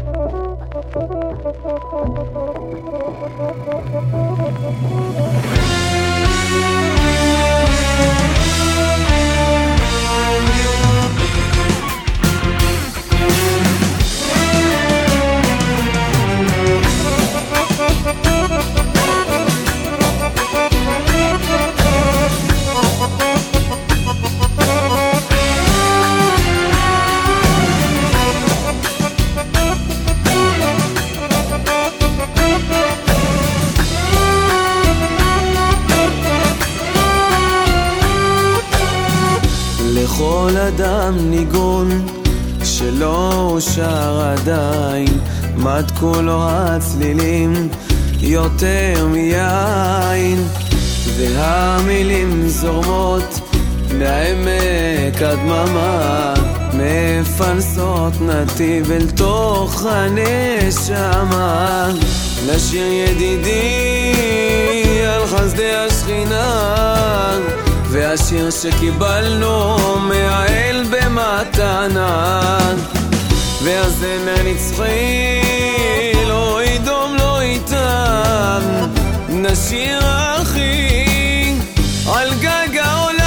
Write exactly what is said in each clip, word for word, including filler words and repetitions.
לכל אדם ניגון שלא אושר עדיין, מתקו לו הצלילים יותר מיין, והמילים זורמות מהעמק הדממה, מפלסות נתיב אל תוך הנשמה. לשיר ידידי על חסדי השכינה, והשיר שקיבלנו מהאל במתנה, והזמר נצחי לא ידום לא איתם, נשיר אחי על גג העולם.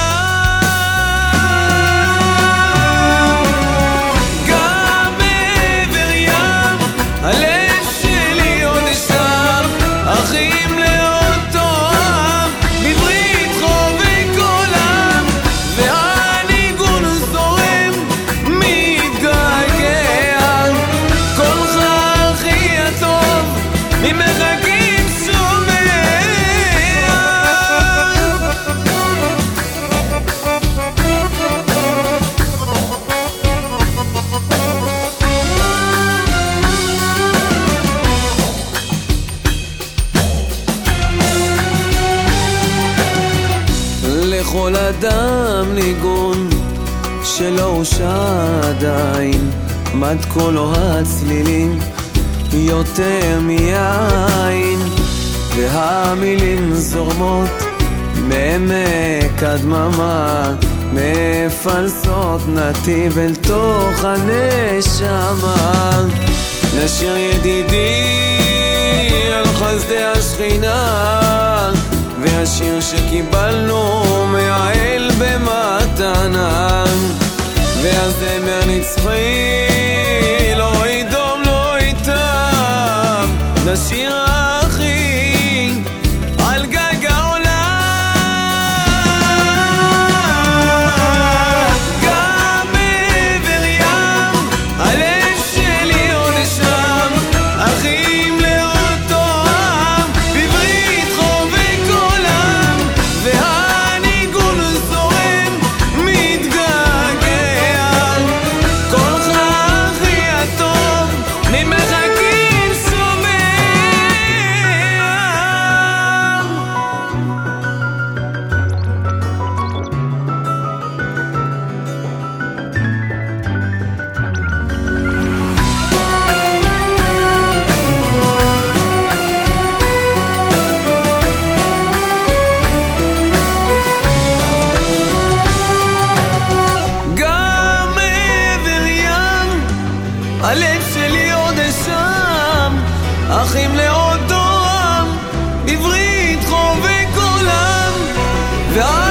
גם מעבר ים הלב שלי עוד שם, אחים לאותו עם בברית חובק עולם, והניגון זורם מתגעגע, קולך אחי הטוב ממרחקים שומע. לכל אדם ניגון שלא אושר עדיין, מתקו לו הצלילים יותר מיין, והמילים זורמות מעמק הדממה, מפלסות נתיב אל תוך הנשמה. לשיר ידידי על חסדי השכינה, והשיר שקיבלנו מהאל במתנה, והזמר נצחי לא ידום לא איתם, נשיר אחי על גג העולם. גם מעבר ים הלב שלי עוד שם, אחים לאותו עם בברית חובק עולם, והניגון זורם מתגעגע, קולך אחי הטוב ממרחקים שומע. גם מעבר ים הלב שלי עוד שם, אחים לאותו עם בברית חובק עולם,